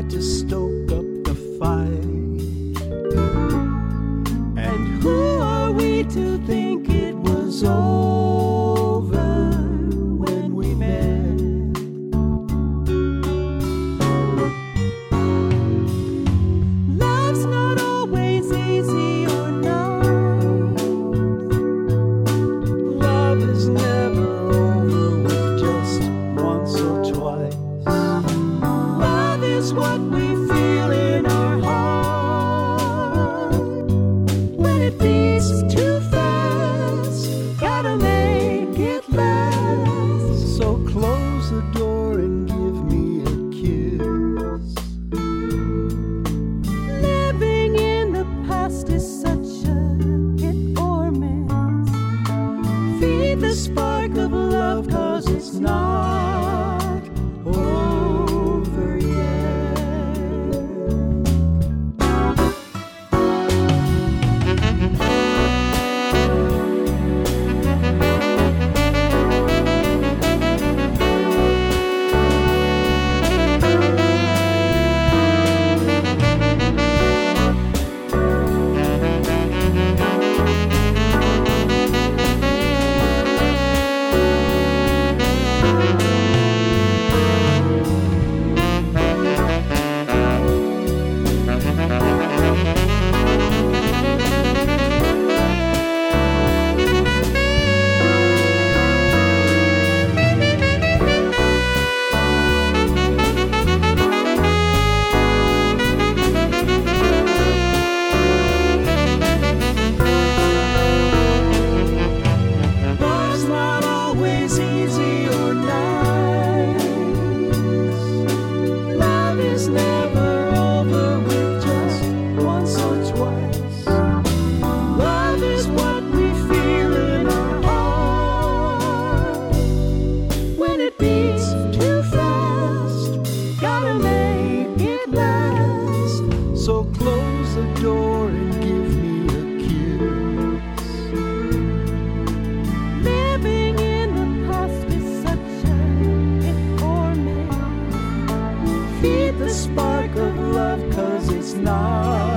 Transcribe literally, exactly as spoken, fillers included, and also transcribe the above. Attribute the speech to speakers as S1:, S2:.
S1: tried to stoke up the fight. And who are we to think it was over when we met? Love's not always easy or nice. Love is never over with just once or twice. Love is what we feel in our heart. When it beats too fast, gotta make it last. So close the door and give me a kiss. Living in the past is such a hit or miss. Feed the spark of love, 'cause it's not over yet. Love's not always easy or nice. Love is never over with just once or twice. Love is what we feel in our heart. When it beats too fast, gotta make it last. So close the door and give me a kiss. Living in the past is such a hit or miss. Feed the spark of love, 'cause it's not